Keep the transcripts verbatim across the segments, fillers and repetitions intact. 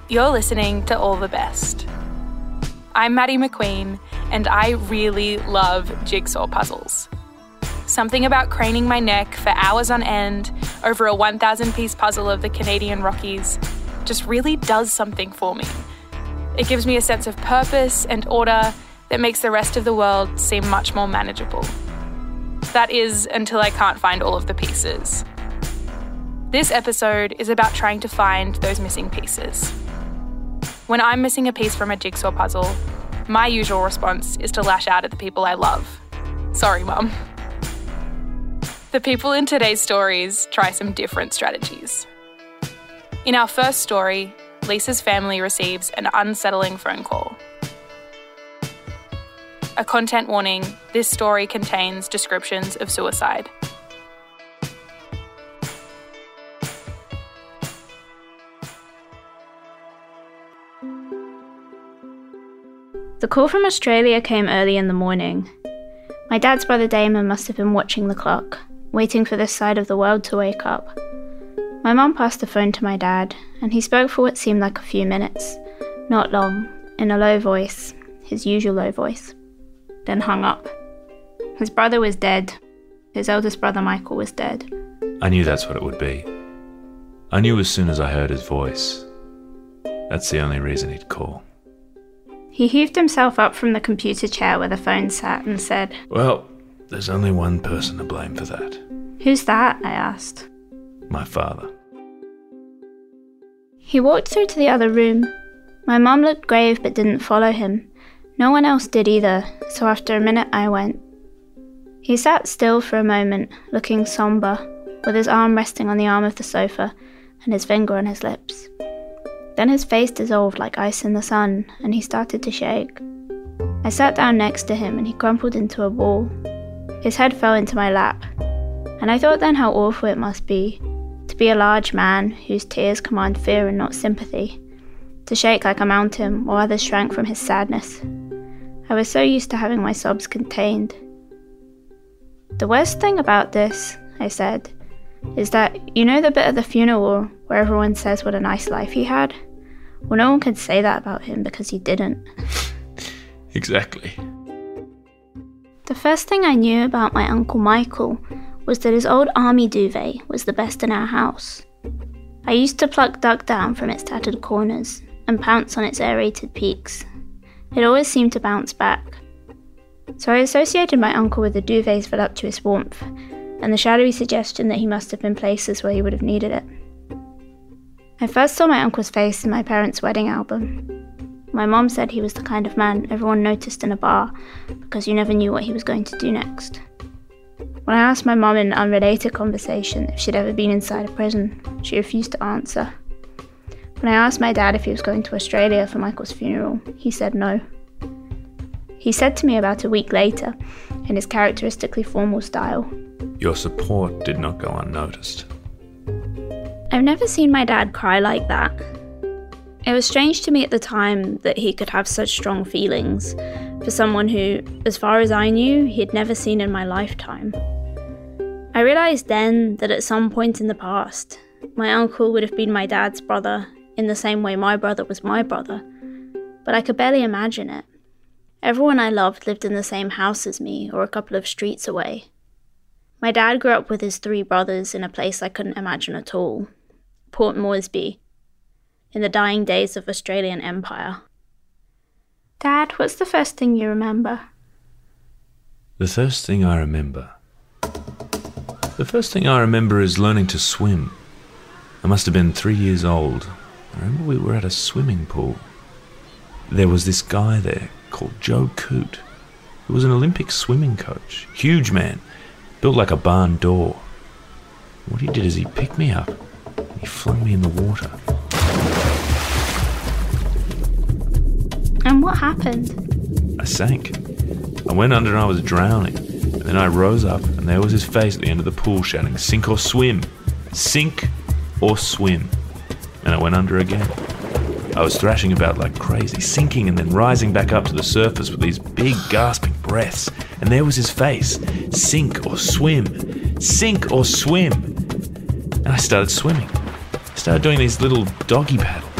You're listening to All the Best. I'm Maddie McQueen, and I really love jigsaw puzzles. Something about craning my neck for hours on end over a one thousand piece puzzle of the Canadian Rockies just really does something for me. It gives me a sense of purpose and order that makes the rest of the world seem much more manageable. That is, until I can't find all of the pieces. This episode is about trying to find those missing pieces. When I'm missing a piece from a jigsaw puzzle, my usual response is to lash out at the people I love. Sorry, Mum. The people in today's stories try some different strategies. In our first story, Lisa's family receives an unsettling phone call. A content warning, this story contains descriptions of suicide. The call from Australia came early in the morning. My dad's brother Damon must have been watching the clock, waiting for this side of the world to wake up. My mum passed the phone to my dad, and he spoke for what seemed like a few minutes, not long, in a low voice, his usual low voice, then hung up. His brother was dead. His eldest brother Michael was dead. I knew that's what it would be. I knew as soon as I heard his voice. That's the only reason he'd call. He heaved himself up from the computer chair where the phone sat and said, "Well, there's only one person to blame for that." "Who's that?" I asked. "My father." He walked through to the other room. My mum looked grave but didn't follow him. No one else did either, so after a minute I went. He sat still for a moment, looking sombre, with his arm resting on the arm of the sofa and his finger on his lips. Then his face dissolved like ice in the sun, and he started to shake. I sat down next to him and he crumpled into a ball. His head fell into my lap, and I thought then how awful it must be to be a large man whose tears command fear and not sympathy, to shake like a mountain while others shrank from his sadness. I was so used to having my sobs contained. "The worst thing about this," I said, "is that you know the bit at the funeral where everyone says what a nice life he had? Well, no one could say that about him because he didn't." Exactly. The first thing I knew about my Uncle Michael was that his old army duvet was the best in our house. I used to pluck duck down from its tattered corners and pounce on its aerated peaks. It always seemed to bounce back. So I associated my uncle with the duvet's voluptuous warmth and the shadowy suggestion that he must have been places where he would have needed it. I first saw my uncle's face in my parents' wedding album. My mom said he was the kind of man everyone noticed in a bar because you never knew what he was going to do next. When I asked my mom in an unrelated conversation if she'd ever been inside a prison, she refused to answer. When I asked my dad if he was going to Australia for Michael's funeral, he said no. He said to me about a week later, in his characteristically formal style, "Your support did not go unnoticed." I've never seen my dad cry like that. It was strange to me at the time that he could have such strong feelings for someone who, as far as I knew, he had never seen in my lifetime. I realised then that at some point in the past, my uncle would have been my dad's brother in the same way my brother was my brother, but I could barely imagine it. Everyone I loved lived in the same house as me or a couple of streets away. My dad grew up with his three brothers in a place I couldn't imagine at all, Port Moresby, in the dying days of Australian Empire. Dad, what's the first thing you remember? The first thing I remember... The first thing I remember is learning to swim. I must have been three years old. I remember we were at a swimming pool. There was this guy there called Joe Coote, who was an Olympic swimming coach. Huge man, built like a barn door. What he did is he picked me up and he flung me in the water. And what happened? I sank. I went under and I was drowning. And then I rose up and there was his face at the end of the pool shouting, "Sink or swim! Sink or swim!" And I went under again. I was thrashing about like crazy, sinking and then rising back up to the surface with these big gasping breaths. And there was his face. "Sink or swim! Sink or swim!" And I started swimming. I started doing these little doggy paddle.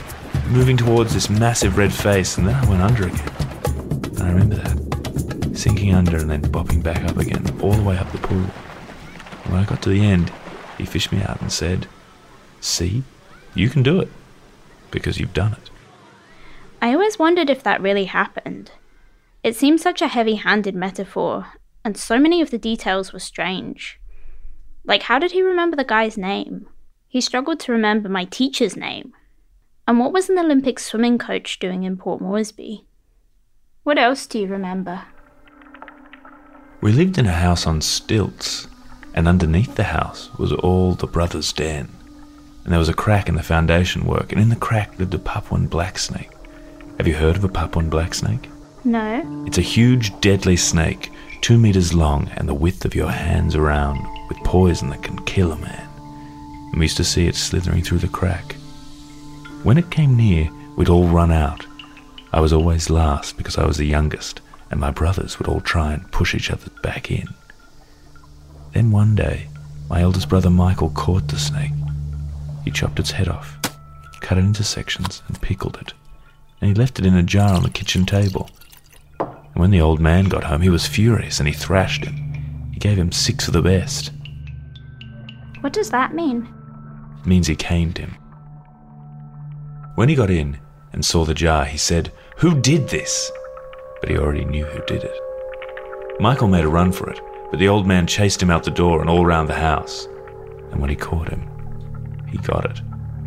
moving towards this massive red face, and then I went under again. And I remember that, sinking under and then bopping back up again, all the way up the pool. And when I got to the end, he fished me out and said, "See, you can do it, because you've done it." I always wondered if that really happened. It seemed such a heavy-handed metaphor, and so many of the details were strange. Like, how did he remember the guy's name? He struggled to remember my teacher's name. And what was an Olympic swimming coach doing in Port Moresby? What else do you remember? We lived in a house on stilts, and underneath the house was all the brothers' den. And there was a crack in the foundation work, and in the crack lived a Papuan black snake. Have you heard of a Papuan black snake? No. It's a huge, deadly snake, two meters long and the width of your hands around, with poison that can kill a man. And we used to see it slithering through the crack. When it came near, we'd all run out. I was always last because I was the youngest, and my brothers would all try and push each other back in. Then one day, my eldest brother Michael caught the snake. He chopped its head off, cut it into sections, and pickled it. And he left it in a jar on the kitchen table. And when the old man got home, he was furious and he thrashed him. He gave him six of the best. What does that mean? It means he caned him. When he got in and saw the jar, he said, "Who did this?" But he already knew who did it. Michael made a run for it, but the old man chased him out the door and all round the house. And when he caught him, he got it.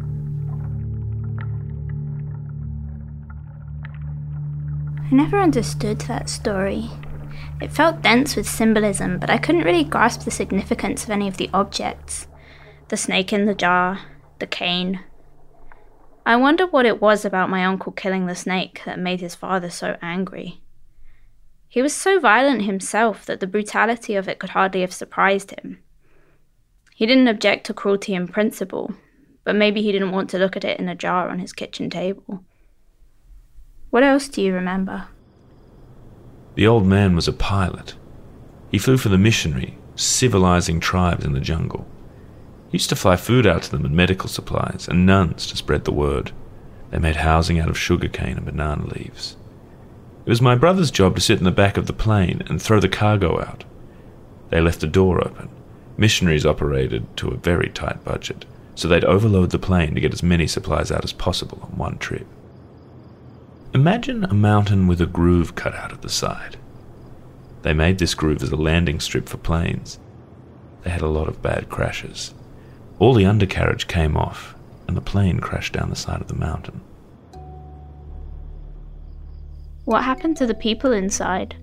I never understood that story. It felt dense with symbolism, but I couldn't really grasp the significance of any of the objects. The snake in the jar, the cane. I wonder what it was about my uncle killing the snake that made his father so angry. He was so violent himself that the brutality of it could hardly have surprised him. He didn't object to cruelty in principle, but maybe he didn't want to look at it in a jar on his kitchen table. What else do you remember? The old man was a pilot. He flew for the missionary, civilizing tribes in the jungle. He used to fly food out to them and medical supplies, and nuns to spread the word. They made housing out of sugarcane and banana leaves. It was my brother's job to sit in the back of the plane and throw the cargo out. They left the door open. Missionaries operated to a very tight budget, so they'd overload the plane to get as many supplies out as possible on one trip. Imagine a mountain with a groove cut out of the side. They made this groove as a landing strip for planes. They had a lot of bad crashes. All the undercarriage came off, and the plane crashed down the side of the mountain. What happened to the people inside?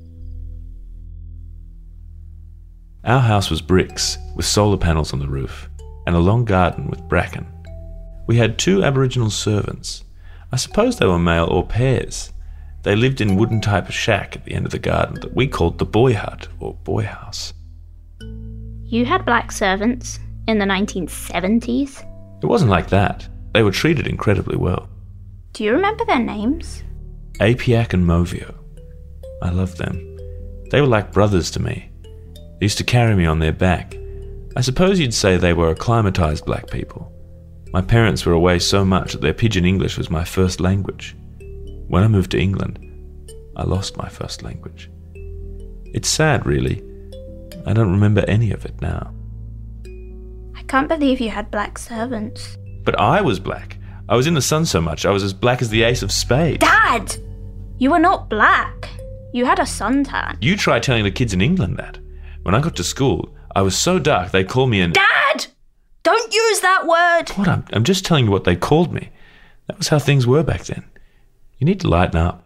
Our house was bricks, with solar panels on the roof, and a long garden with bracken. We had two Aboriginal servants. I suppose they were male or pairs. They lived in wooden type of shack at the end of the garden that we called the boy hut or boy house. You had black servants in the nineteen seventies? It wasn't like that. They were treated incredibly well. Do you remember their names? Apiak and Movio. I loved them. They were like brothers to me. They used to carry me on their back. I suppose you'd say they were acclimatized black people. My parents were away so much that their pidgin English was my first language. When I moved to England, I lost my first language. It's sad, really. I don't remember any of it now. I can't believe you had black servants. But I was black. I was in the sun so much, I was as black as the ace of spades. Dad! You were not black. You had a suntan. You try telling the kids in England that. When I got to school, I was so dark they called me an... Dad! Don't use that word! What? I'm, I'm just telling you what they called me. That was how things were back then. You need to lighten up.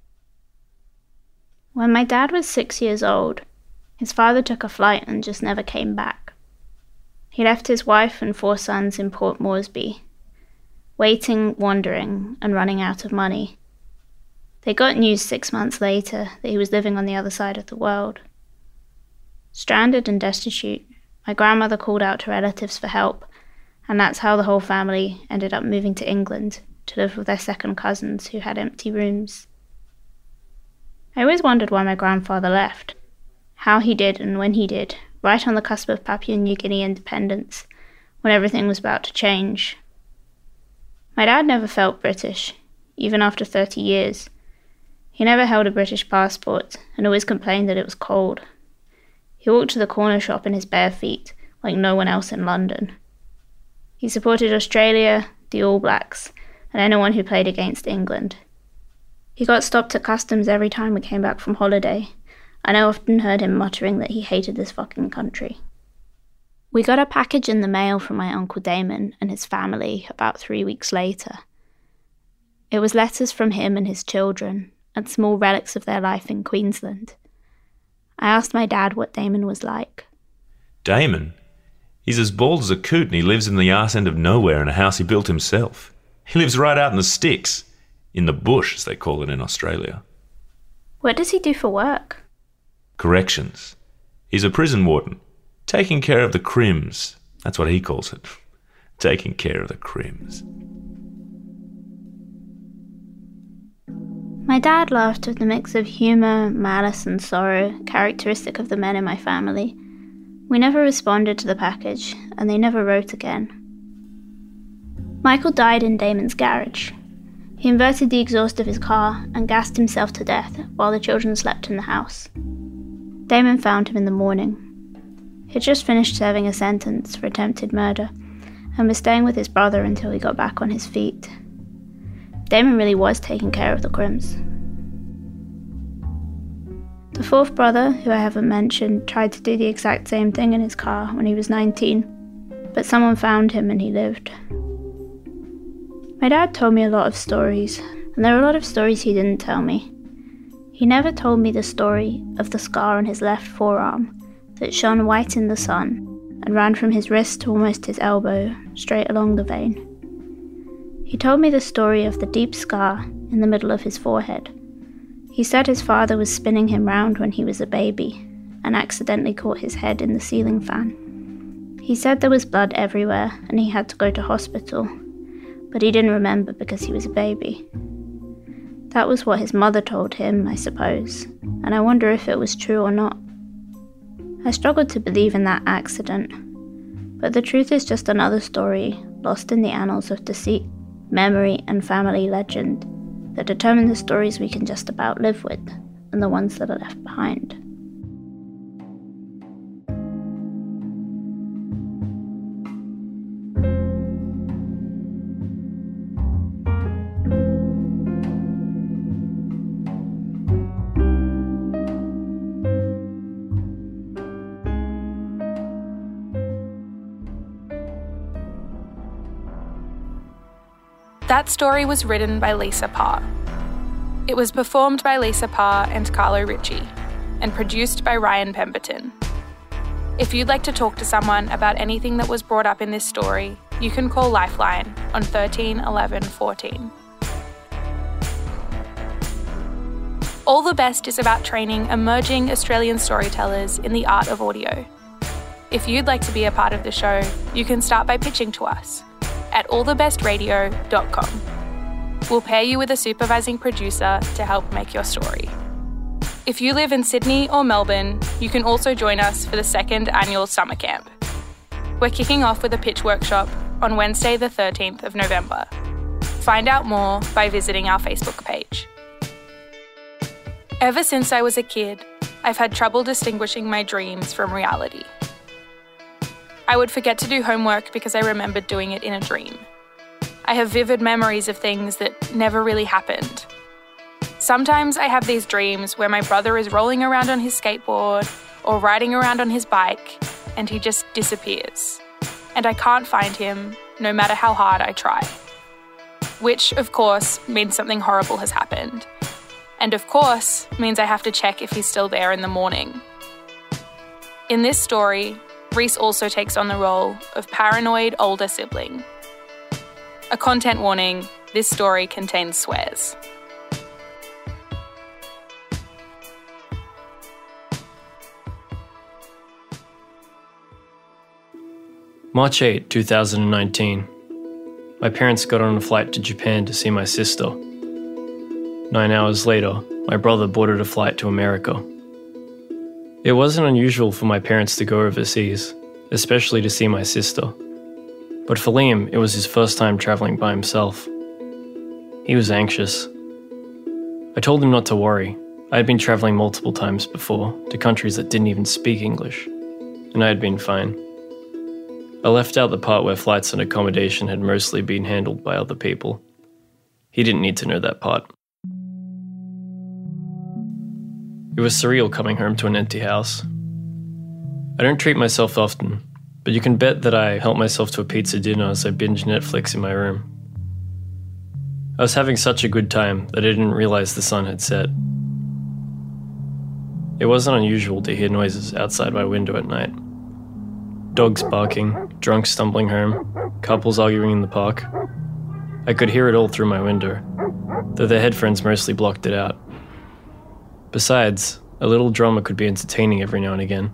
When my dad was six years old, his father took a flight and just never came back. He left his wife and four sons in Port Moresby, waiting, wandering, and running out of money. They got news six months later that he was living on the other side of the world. Stranded and destitute, my grandmother called out to relatives for help, and that's how the whole family ended up moving to England to live with their second cousins who had empty rooms. I always wondered why my grandfather left, how he did and when he did, right on the cusp of Papua New Guinea independence, when everything was about to change. My dad never felt British. even after thirty years. He never held a British passport and always complained that it was cold. He walked to the corner shop in his bare feet, like no one else in London. He supported Australia, the All Blacks, and anyone who played against England. He got stopped at customs every time we came back from holiday, and I often heard him muttering that he hated this fucking country. We got a package in the mail from my Uncle Damon and his family about three weeks later. It was letters from him and his children, and small relics of their life in Queensland. I asked my dad what Damon was like. Damon? He's as bald as a coot and he lives in the arse end of nowhere in a house he built himself. He lives right out in the sticks. In the bush, as they call it in Australia. What does he do for work? Corrections. He's a prison warden. Taking care of the crims. That's what he calls it. Taking care of the crims. My dad laughed with the mix of humour, malice and sorrow characteristic of the men in my family. We never responded to the package, and they never wrote again. Michael died in Damon's garage. He inverted the exhaust of his car and gassed himself to death while the children slept in the house. Damon found him in the morning. He'd just finished serving a sentence for attempted murder and was staying with his brother until he got back on his feet. Damon really was taking care of the crims. The fourth brother, who I haven't mentioned, tried to do the exact same thing in his car when he was nineteen, but someone found him and he lived. My dad told me a lot of stories, and there were a lot of stories he didn't tell me. He never told me the story of the scar on his left forearm that shone white in the sun and ran from his wrist to almost his elbow, straight along the vein. He told me the story of the deep scar in the middle of his forehead. He said his father was spinning him round when he was a baby and accidentally caught his head in the ceiling fan. He said there was blood everywhere and he had to go to hospital, but he didn't remember because he was a baby. That was what his mother told him, I suppose, and I wonder if it was true or not. I struggled to believe in that accident, but the truth is just another story lost in the annals of deceit, memory and family legend that determine the stories we can just about live with and the ones that are left behind. That story was written by Lisa Parr. It was performed by Lisa Parr and Carlo Ritchie, and produced by Ryan Pemberton. If you'd like to talk to someone about anything that was brought up in this story, you can call Lifeline on thirteen eleven fourteen. All the Best is about training emerging Australian storytellers in the art of audio. If you'd like to be a part of the show, you can start by pitching to us at all the best radio dot com. We'll pair you with a supervising producer to help make your story. If you live in Sydney or Melbourne, you can also join us for the second annual summer camp. We're kicking off with a pitch workshop on Wednesday the thirteenth of November. Find out more by visiting our Facebook page. Ever since I was a kid, I've had trouble distinguishing my dreams from reality. I would forget to do homework because I remembered doing it in a dream. I have vivid memories of things that never really happened. Sometimes I have these dreams where my brother is rolling around on his skateboard or riding around on his bike and he just disappears. And I can't find him, no matter how hard I try. Which, of course, means something horrible has happened. And of course, means I have to check if he's still there in the morning. In this story, Reese also takes on the role of paranoid older sibling. A content warning, this story contains swears. March eighth, twenty nineteen. My parents got on a flight to Japan to see my sister. Nine hours later, my brother boarded a flight to America. It wasn't unusual for my parents to go overseas, especially to see my sister. But for Liam, it was his first time travelling by himself. He was anxious. I told him not to worry. I had been travelling multiple times before, to countries that didn't even speak English, and I had been fine. I left out the part where flights and accommodation had mostly been handled by other people. He didn't need to know that part. It was surreal coming home to an empty house. I don't treat myself often, but you can bet that I helped myself to a pizza dinner as I binged Netflix in my room. I was having such a good time that I didn't realize the sun had set. It wasn't unusual to hear noises outside my window at night. Dogs barking, drunks stumbling home, couples arguing in the park. I could hear it all through my window, though their headphones mostly blocked it out. Besides, a little drama could be entertaining every now and again.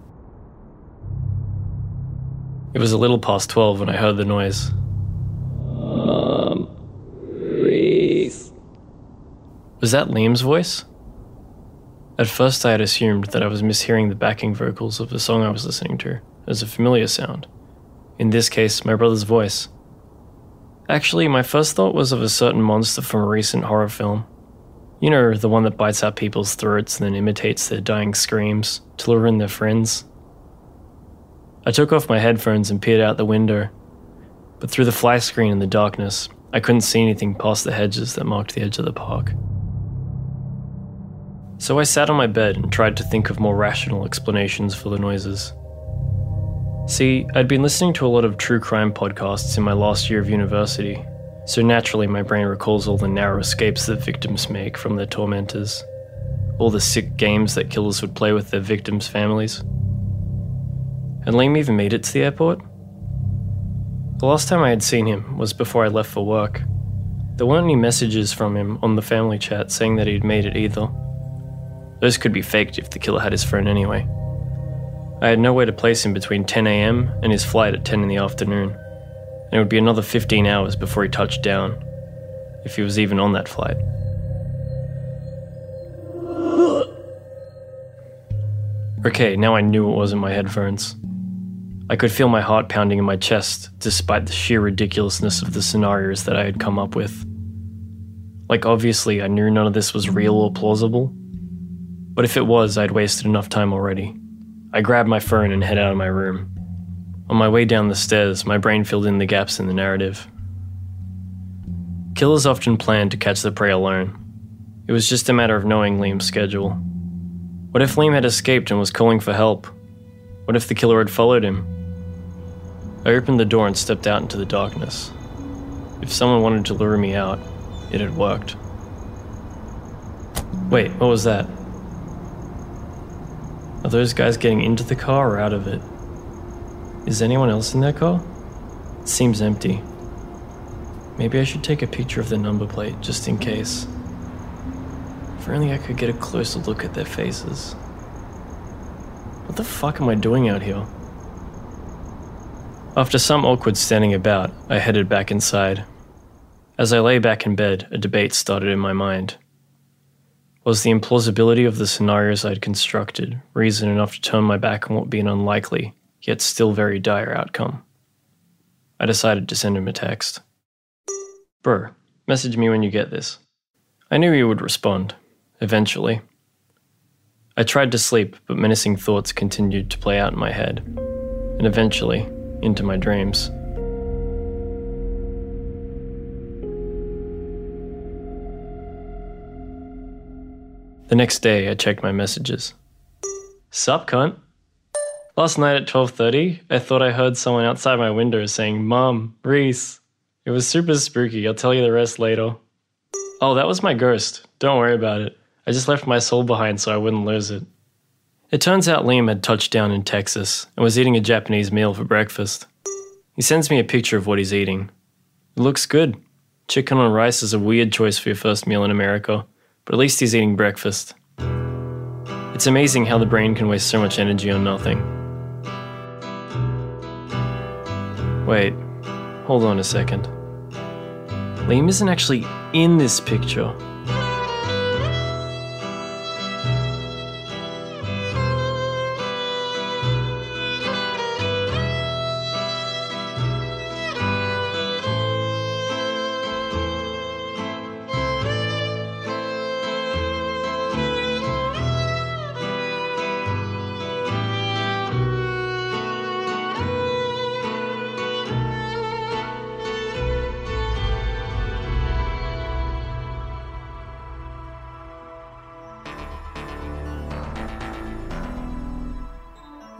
It was a little past twelve when I heard the noise. Mom, Reese. Was that Liam's voice? At first I had assumed that I was mishearing the backing vocals of the song I was listening to as a familiar sound. In this case, my brother's voice. Actually, my first thought was of a certain monster from a recent horror film. You know, the one that bites out people's throats and then imitates their dying screams to lure in their friends. I took off my headphones and peered out the window, but through the fly screen in the darkness, I couldn't see anything past the hedges that marked the edge of the park. So I sat on my bed and tried to think of more rational explanations for the noises. See, I'd been listening to a lot of true crime podcasts in my last year of university, so naturally my brain recalls all the narrow escapes that victims make from their tormentors, all the sick games that killers would play with their victims' families. And Liam even made it to the airport? The last time I had seen him was before I left for work. There weren't any messages from him on the family chat saying that he'd made it either. Those could be faked if the killer had his phone anyway. I had no way to place him between ten a.m. and his flight at ten in the afternoon, and it would be another fifteen hours before he touched down, if he was even on that flight. Okay, now I knew it wasn't my headphones. I could feel my heart pounding in my chest, despite the sheer ridiculousness of the scenarios that I had come up with. Like, obviously, I knew none of this was real or plausible, but if it was, I'd wasted enough time already. I grabbed my phone and head out of my room. On my way down the stairs, my brain filled in the gaps in the narrative. Killers often planned to catch the prey alone. It was just a matter of knowing Liam's schedule. What if Liam had escaped and was calling for help? What if the killer had followed him? I opened the door and stepped out into the darkness. If someone wanted to lure me out, it had worked. Wait, what was that? Are those guys getting into the car or out of it? Is anyone else in their car? It seems empty. Maybe I should take a picture of the number plate, just in case. If only I could get a closer look at their faces. What the fuck am I doing out here? After some awkward standing about, I headed back inside. As I lay back in bed, a debate started in my mind. Was the implausibility of the scenarios I'd constructed reason enough to turn my back on what would be an unlikely, yet still very dire outcome? I decided to send him a text. Bro, message me when you get this. I knew he would respond, eventually. I tried to sleep, but menacing thoughts continued to play out in my head, and eventually, into my dreams. The next day, I checked my messages. Sup, cunt? Last night at twelve thirty, I thought I heard someone outside my window saying, Mom, Reese. It was super spooky, I'll tell you the rest later. Oh, that was my ghost. Don't worry about it. I just left my soul behind so I wouldn't lose it. It turns out Liam had touched down in Texas and was eating a Japanese meal for breakfast. He sends me a picture of what he's eating. It looks good. Chicken on rice is a weird choice for your first meal in America, but at least he's eating breakfast. It's amazing how the brain can waste so much energy on nothing. Wait, hold on a second. Liam isn't actually in this picture.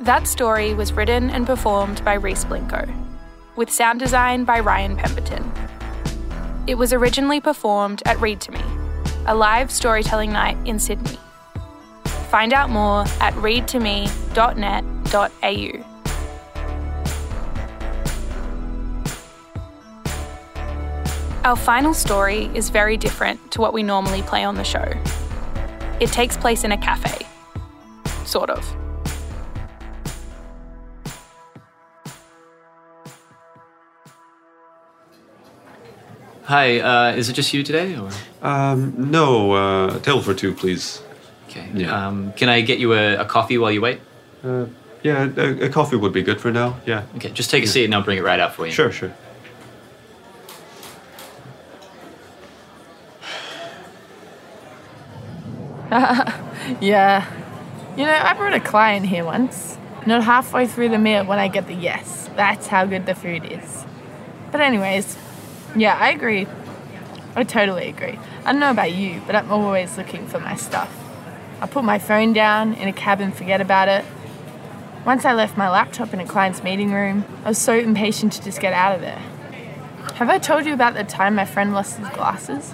That story was written and performed by Reese Blinko, with sound design by Ryan Pemberton. It was originally performed at Read to Me, a live storytelling night in Sydney. Find out more at read to me dot net dot a u. Our final story is very different to what we normally play on the show. It takes place in a cafe. Sort of. Hi, uh, is it just you today? Or? Um, no, uh, table for two, please. Okay. Yeah. Um, can I get you a, a coffee while you wait? Uh, yeah, a, a coffee would be good for now, yeah. Okay, just take a seat and I'll bring it right out for you. Sure, sure. Yeah. You know, I brought a client here once. Not halfway through the meal when I get the yes. That's how good the food is. But anyways, yeah, I agree. I totally agree. I don't know about you, but I'm always looking for my stuff. I put my phone down in a cab and forget about it. Once I left my laptop in a client's meeting room, I was so impatient to just get out of there. Have I told you about the time my friend lost his glasses?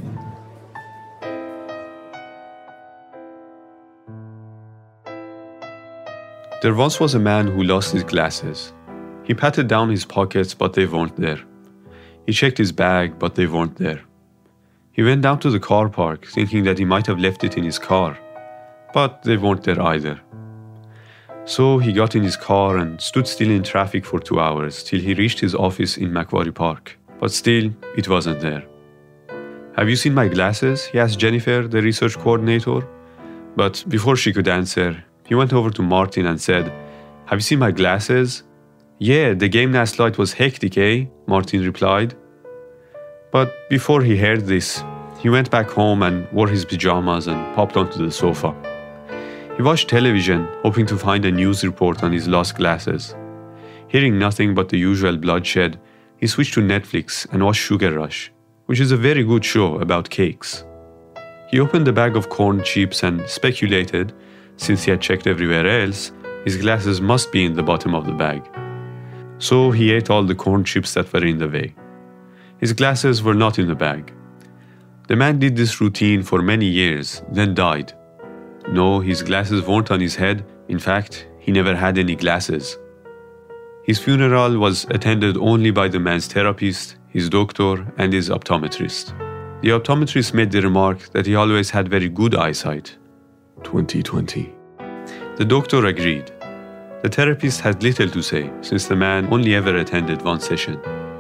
There once was a man who lost his glasses. He patted down his pockets, but they weren't there. He checked his bag, but they weren't there. He went down to the car park, thinking that he might have left it in his car, but they weren't there either. So he got in his car and stood still in traffic for two hours till he reached his office in Macquarie Park, but still, it wasn't there. Have you seen my glasses? He asked Jennifer, the research coordinator. But before she could answer, he went over to Martin and said, "Have you seen my glasses?" "Yeah, the game last night was hectic, eh?" Martin replied. But before he heard this, he went back home and wore his pajamas and popped onto the sofa. He watched television, hoping to find a news report on his lost glasses. Hearing nothing but the usual bloodshed, he switched to Netflix and watched Sugar Rush, which is a very good show about cakes. He opened a bag of corn chips and speculated, since he had checked everywhere else, his glasses must be in the bottom of the bag. So he ate all the corn chips that were in the way. His glasses were not in the bag. The man did this routine for many years, then died. No, his glasses weren't on his head. In fact, he never had any glasses. His funeral was attended only by the man's therapist, his doctor, and his optometrist. The optometrist made the remark that he always had very good eyesight. twenty twenty. The doctor agreed. The therapist had little to say, since the man only ever attended one session.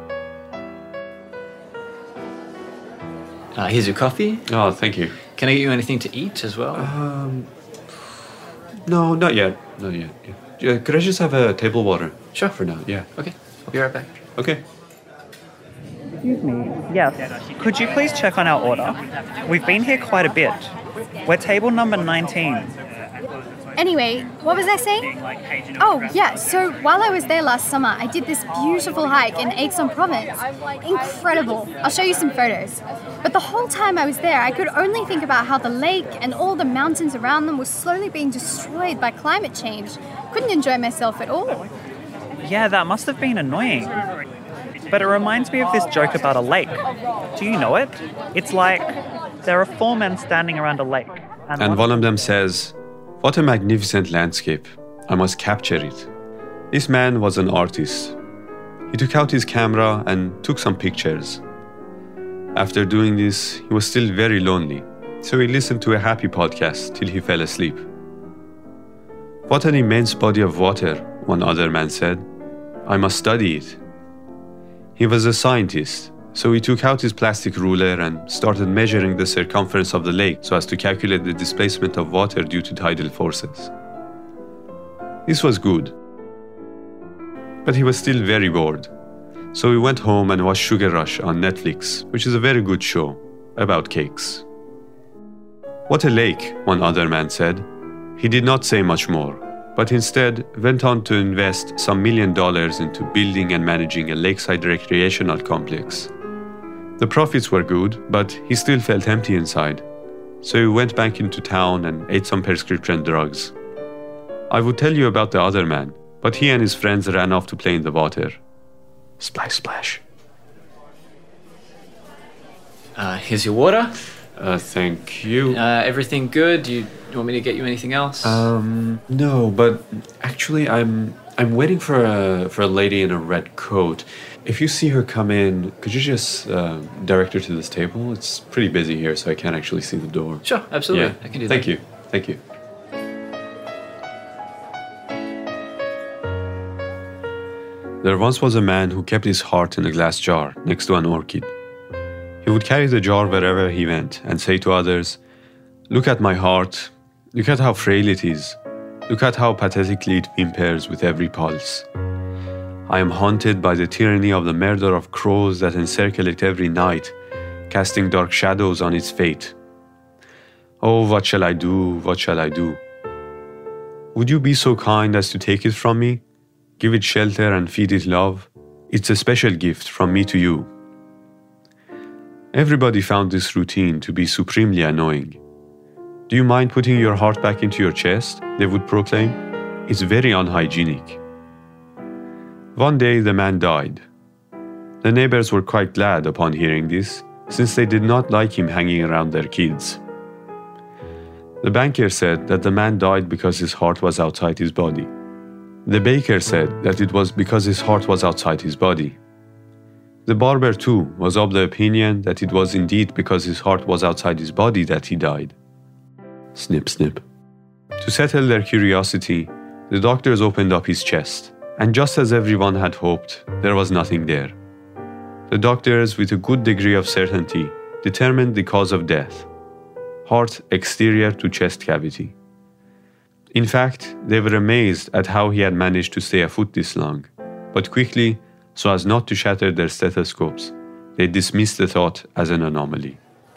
Uh, here's your coffee. Oh, thank you. Can I get you anything to eat as well? Um, no, not yet. Not yet. Yeah. Could I just have a table water? Sure. For now, yeah. Okay, I'll be right back. Okay. Excuse me. Yes. Could you please check on our order? We've been here quite a bit. We're table number nineteen. Anyway, what was I saying? Oh, yeah, so while I was there last summer, I did this beautiful hike in Aix-en-Provence. Incredible. I'll show you some photos. But the whole time I was there, I could only think about how the lake and all the mountains around them were slowly being destroyed by climate change. Couldn't enjoy myself at all. Yeah, that must have been annoying. But it reminds me of this joke about a lake. Do you know it? It's like, there are four men standing around a lake. And, And one of them says, "What a magnificent landscape. I must capture it." This man was an artist. He took out his camera and took some pictures. After doing this, he was still very lonely, so he listened to a happy podcast till he fell asleep. "What an immense body of water," one other man said. "I must study it." He was a scientist, so he took out his plastic ruler and started measuring the circumference of the lake so as to calculate the displacement of water due to tidal forces. This was good. But he was still very bored. So he went home and watched Sugar Rush on Netflix, which is a very good show about cakes. "What a lake," one other man said. He did not say much more, but instead went on to invest some million dollars into building and managing a lakeside recreational complex. The profits were good, but he still felt empty inside. So he went back into town and ate some prescription drugs. I would tell you about the other man, but he and his friends ran off to play in the water. Splash, splash. Uh, here's your water. Uh, thank you. Uh, everything good? You, you want me to get you anything else? Um, no, but actually, I'm I'm waiting for a for a lady in a red coat. If you see her come in, could you just uh, direct her to this table? It's pretty busy here, so I can't actually see the door. Sure, absolutely. Yeah. I can do Thank that. you. Thank you. There once was a man who kept his heart in a glass jar next to an orchid. He would carry the jar wherever he went and say to others, "Look at my heart. Look at how frail it is. Look at how pathetically it whimpers with every pulse. I am haunted by the tyranny of the murder of crows that encircle it every night, casting dark shadows on its fate. Oh, what shall I do? What shall I do? Would you be so kind as to take it from me? Give it shelter and feed it love. It's a special gift from me to you." Everybody found this routine to be supremely annoying. "Do you mind putting your heart back into your chest?" they would proclaim. "It's very unhygienic." One day the man died. The neighbors were quite glad upon hearing this, since they did not like him hanging around their kids. The banker said that the man died because his heart was outside his body. The baker said that it was because his heart was outside his body. The barber too was of the opinion that it was indeed because his heart was outside his body that he died. Snip, snip. To settle their curiosity, the doctors opened up his chest, and just as everyone had hoped, there was nothing there. The doctors, with a good degree of certainty, determined the cause of death: heart exterior to chest cavity. In fact, they were amazed at how he had managed to stay afoot this long, but quickly, so as not to shatter their stethoscopes, they dismissed the thought as an anomaly.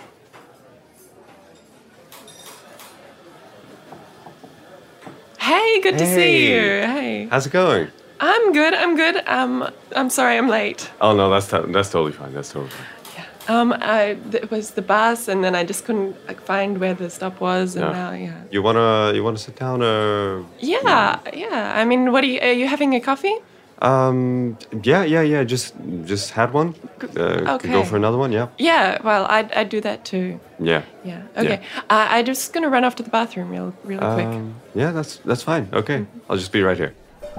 Hey, good to Hey. see you. Hey. How's it going? I'm good. I'm good. Um, I'm sorry I'm late. Oh no, that's to- that's totally fine. That's totally fine. Um, I, it was the bus, and then I just couldn't like, find where the stop was, and Yeah. now, yeah. You wanna you wanna sit down or? Yeah, yeah. I mean, what are you? Are you having a coffee? Um. Yeah, yeah, yeah. Just just had one. Uh, Could go Okay. for another one. Yeah. Yeah. Well, I I do that too. Yeah. Yeah. Okay. Uh, I'm just gonna run off to the bathroom real, real quick. Um, yeah, that's that's fine. Okay, I'll just be right here.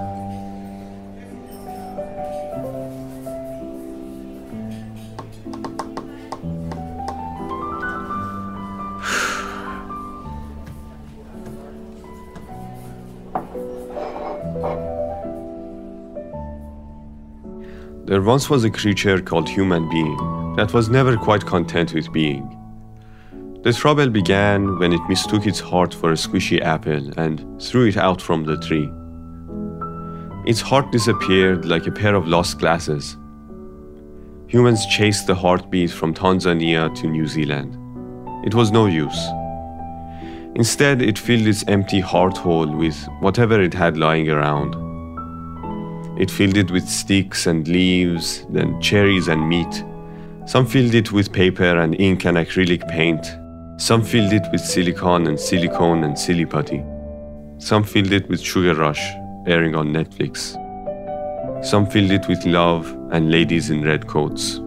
There once was a creature called human being that was never quite content with being. The trouble began when it mistook its heart for a squishy apple and threw it out from the tree. Its heart disappeared like a pair of lost glasses. Humans chased the heartbeat from Tanzania to New Zealand. It was no use. Instead, it filled its empty heart hole with whatever it had lying around. It filled it with sticks and leaves, then cherries and meat. Some filled it with paper and ink and acrylic paint. Some filled it with silicone and silicone and silly putty. Some filled it with Sugar Rush, airing on Netflix. Some filled it with love and ladies in red coats.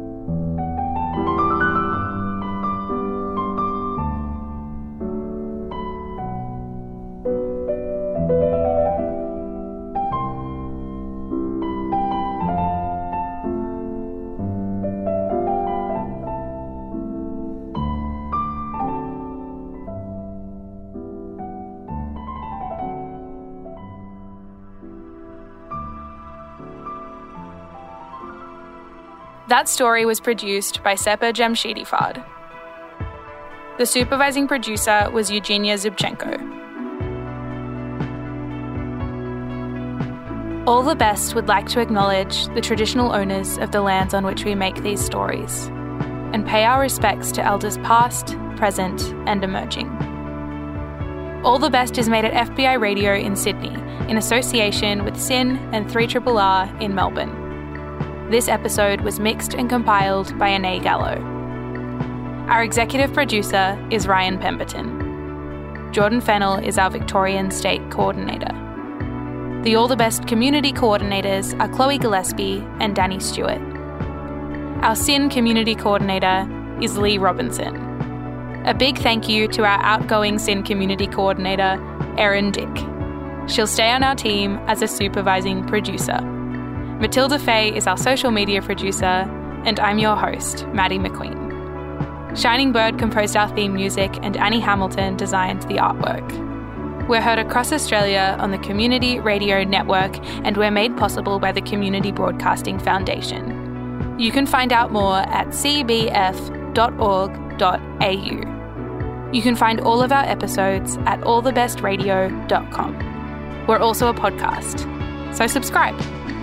That story was produced by Sepa Jamshidi-Fard. The supervising producer was Eugenia Zubchenko. All the Best would like to acknowledge the traditional owners of the lands on which we make these stories and pay our respects to elders past, present, and emerging. All the Best is made at F B I Radio in Sydney in association with S Y N and three R R R in Melbourne. This episode was mixed and compiled by Anae Gallo. Our executive producer is Ryan Pemberton. Jordan Fennell is our Victorian State Coordinator. The All the Best community coordinators are Chloe Gillespie and Danny Stewart. Our S Y N community coordinator is Lee Robinson. A big thank you to our outgoing S Y N community coordinator, Erin Dick. She'll stay on our team as a supervising producer. Matilda Fay is our social media producer, and I'm your host, Maddie McQueen. Shining Bird composed our theme music, and Annie Hamilton designed the artwork. We're heard across Australia on the Community Radio Network, and we're made possible by the Community Broadcasting Foundation. You can find out more at c b f dot org dot a u. You can find all of our episodes at all the best radio dot com. We're also a podcast, so subscribe.